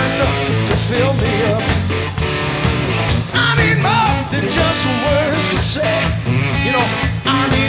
enough to fill me up. I need more than just some words to say. You know, I need